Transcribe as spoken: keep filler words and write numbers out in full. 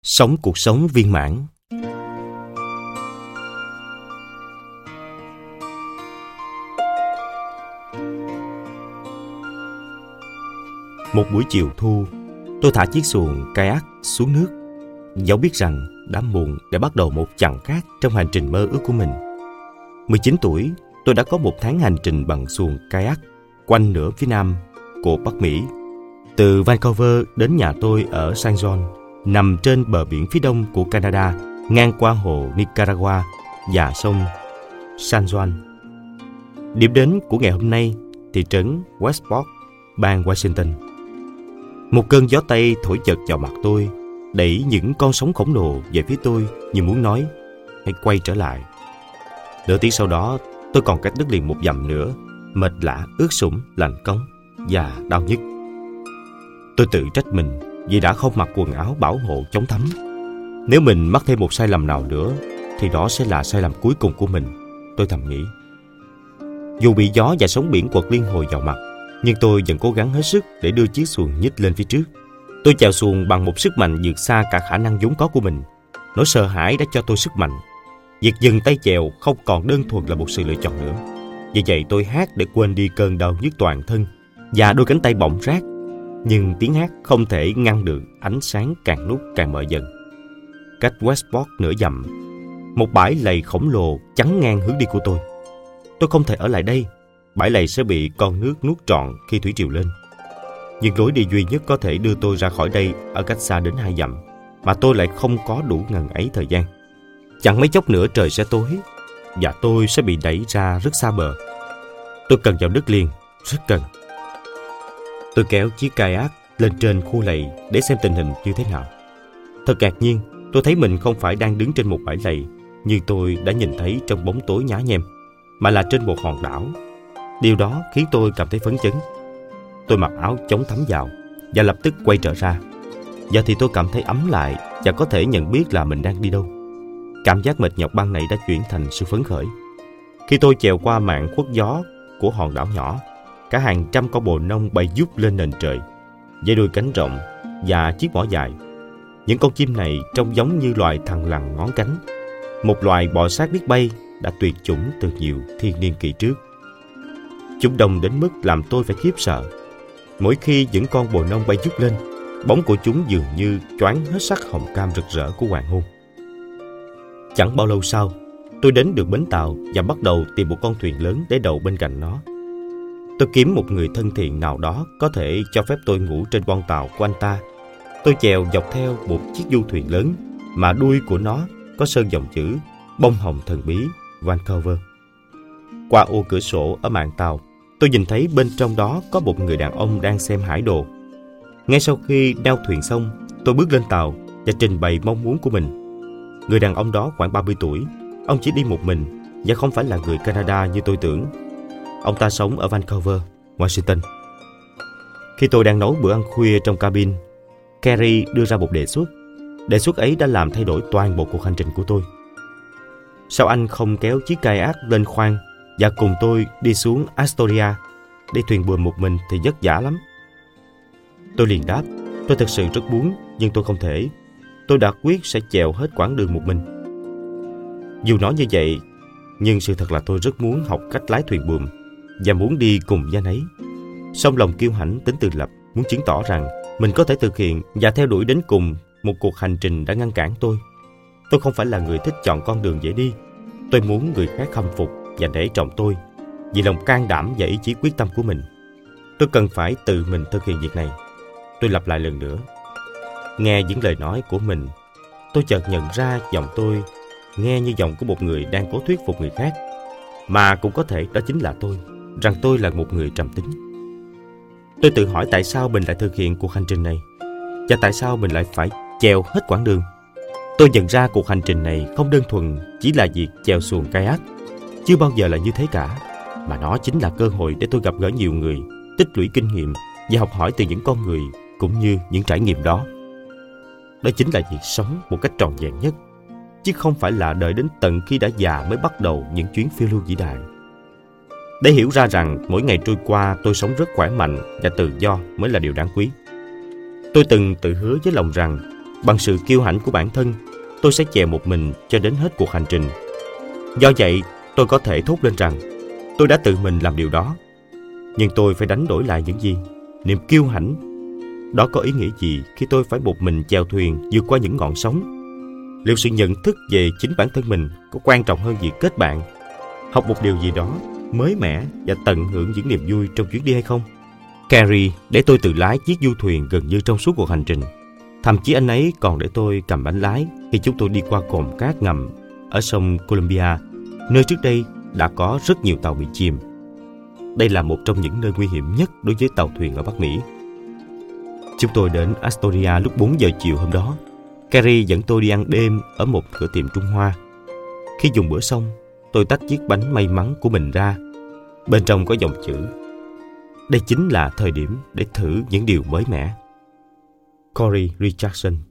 Sống cuộc sống viên mãn. Một buổi chiều thu, tôi thả chiếc xuồng kayak xuống nước, dẫu biết rằng đã muộn để bắt đầu một chặng khác trong hành trình mơ ước của mình. mười chín tuổi, tôi đã có một tháng hành trình bằng xuồng kayak quanh nửa phía nam của Bắc Mỹ, từ Vancouver đến nhà tôi ở San Juan, nằm trên bờ biển phía đông của Canada, ngang qua hồ Nicaragua và sông San Juan. Điểm đến của ngày hôm nay, thị trấn Westport, bang Washington. Một cơn gió Tây thổi chợt vào mặt tôi, đẩy những con sóng khổng lồ về phía tôi như muốn nói, hãy quay trở lại. Nửa tiếng sau đó, tôi còn cách đất liền một dặm nữa, mệt lả, ướt sũng, lạnh cống và đau nhức. Tôi tự trách mình vì đã không mặc quần áo bảo hộ chống thấm. Nếu mình mắc thêm một sai lầm nào nữa, thì đó sẽ là sai lầm cuối cùng của mình, tôi thầm nghĩ. Dù bị gió và sóng biển quật liên hồi vào mặt, nhưng tôi vẫn cố gắng hết sức để đưa chiếc xuồng nhích lên phía trước. Tôi chèo xuồng bằng một sức mạnh vượt xa cả khả năng vốn có của mình. Nỗi sợ hãi đã cho tôi sức mạnh. Việc dừng tay chèo không còn đơn thuần là một sự lựa chọn nữa. Vì vậy tôi hát để quên đi cơn đau nhức toàn thân và đôi cánh tay bỏng rát. Nhưng tiếng hát không thể ngăn được ánh sáng càng lúc càng mờ dần. Cách Westport nửa dặm, một bãi lầy khổng lồ chắn ngang hướng đi của tôi. Tôi không thể ở lại đây. Bãi lầy sẽ bị con nước nuốt trọn khi thủy triều lên. Nhưng lối đi duy nhất có thể đưa tôi ra khỏi đây ở cách xa đến hai dặm, mà tôi lại không có đủ ngần ấy thời gian. Chẳng mấy chốc nữa trời sẽ tối, và tôi sẽ bị đẩy ra rất xa bờ. Tôi cần vào đất liền, rất cần. Tôi kéo chiếc kayak lên trên khu lầy để xem tình hình như thế nào. Thật ngạc nhiên, tôi thấy mình không phải đang đứng trên một bãi lầy như tôi đã nhìn thấy trong bóng tối nhá nhem, mà là trên một hòn đảo. Điều đó khiến tôi cảm thấy phấn chấn. Tôi mặc áo chống thấm vào và lập tức quay trở ra. Giờ thì tôi cảm thấy ấm lại và có thể nhận biết là mình đang đi đâu. Cảm giác mệt nhọc ban nãy đã chuyển thành sự phấn khởi. Khi tôi chèo qua mạn khuất gió của hòn đảo nhỏ, cả hàng trăm con bồ nông bay vút lên nền trời, với đôi cánh rộng và chiếc mỏ dài. Những con chim này trông giống như loài thằn lằn ngón cánh, một loài bò sát biết bay đã tuyệt chủng từ nhiều thiên niên kỷ trước. Chúng đông đến mức làm tôi phải khiếp sợ. Mỗi khi những con bồ nông bay vút lên, bóng của chúng dường như choáng hết sắc hồng cam rực rỡ của hoàng hôn. Chẳng bao lâu sau, tôi đến được bến tàu và bắt đầu tìm một con thuyền lớn để đậu bên cạnh nó. Tôi kiếm một người thân thiện nào đó có thể cho phép tôi ngủ trên boong tàu của anh ta. Tôi chèo dọc theo một chiếc du thuyền lớn mà đuôi của nó có sơn dòng chữ Bông hồng thần bí Vancouver. Qua ô cửa sổ ở mạn tàu, tôi nhìn thấy bên trong đó có một người đàn ông đang xem hải đồ. Ngay sau khi neo thuyền xong, tôi bước lên tàu và trình bày mong muốn của mình. Người đàn ông đó khoảng ba mươi tuổi. Ông chỉ đi một mình và không phải là người Canada như tôi tưởng. Ông ta sống ở Vancouver, Washington. Khi tôi đang nấu bữa ăn khuya trong cabin, Kerry đưa ra một đề xuất. Đề xuất ấy đã làm thay đổi toàn bộ cuộc hành trình của tôi. Sao anh không kéo chiếc kayak lên khoang và cùng tôi đi xuống Astoria? Đi thuyền buồm một mình thì vất vả lắm. Tôi liền đáp, tôi thực sự rất muốn, nhưng tôi không thể. Tôi đã quyết sẽ chèo hết quãng đường một mình. Dù nói như vậy, nhưng sự thật là tôi rất muốn học cách lái thuyền buồm và muốn đi cùng với anh ấy. Song lòng kiêu hãnh tính tự lập muốn chứng tỏ rằng mình có thể thực hiện và theo đuổi đến cùng một cuộc hành trình đã ngăn cản tôi. Tôi không phải là người thích chọn con đường dễ đi. Tôi muốn người khác khâm phục và nể trọng tôi vì lòng can đảm và ý chí quyết tâm của mình. Tôi cần phải tự mình thực hiện việc này. Tôi lặp lại lần nữa. Nghe những lời nói của mình, tôi chợt nhận ra giọng tôi nghe như giọng của một người đang cố thuyết phục người khác. Mà cũng có thể đó chính là tôi, rằng tôi là một người trầm tính. Tôi tự hỏi tại sao mình lại thực hiện cuộc hành trình này, và tại sao mình lại phải chèo hết quãng đường. Tôi nhận ra cuộc hành trình này không đơn thuần chỉ là việc chèo xuồng kayak. Chưa bao giờ là như thế cả, mà nó chính là cơ hội để tôi gặp gỡ nhiều người, tích lũy kinh nghiệm và học hỏi từ những con người cũng như những trải nghiệm đó. Đó chính là việc sống một cách trọn vẹn nhất, chứ không phải là đợi đến tận khi đã già mới bắt đầu những chuyến phiêu lưu vĩ đại. Để hiểu ra rằng mỗi ngày trôi qua tôi sống rất khỏe mạnh và tự do mới là điều đáng quý. Tôi từng tự hứa với lòng rằng Bằng sự kiêu hãnh của bản thân, tôi sẽ chèo một mình cho đến hết cuộc hành trình. Do vậy, tôi có thể thốt lên rằng tôi đã tự mình làm điều đó. Nhưng tôi phải đánh đổi lại những gì? Niềm kiêu hãnh đó có ý nghĩa gì khi tôi phải một mình chèo thuyền vượt qua những ngọn sóng? Liệu sự nhận thức về chính bản thân mình có quan trọng hơn việc kết bạn, học một điều gì đó mới mẻ và tận hưởng những niềm vui trong chuyến đi hay không? Carrie để tôi tự lái chiếc du thuyền gần như trong suốt cuộc hành trình. Thậm chí anh ấy còn để tôi cầm bánh lái khi chúng tôi đi qua cồn cát ngầm ở sông Columbia, nơi trước đây đã có rất nhiều tàu bị chìm. Đây là một trong những nơi nguy hiểm nhất đối với tàu thuyền ở Bắc Mỹ. Chúng tôi đến Astoria lúc bốn giờ chiều hôm đó. Carrie dẫn tôi đi ăn đêm ở một cửa tiệm Trung Hoa. Khi dùng bữa xong, tôi tách chiếc bánh may mắn của mình ra. Bên trong có dòng chữ: đây chính là thời điểm để thử những điều mới mẻ. Corey Richardson.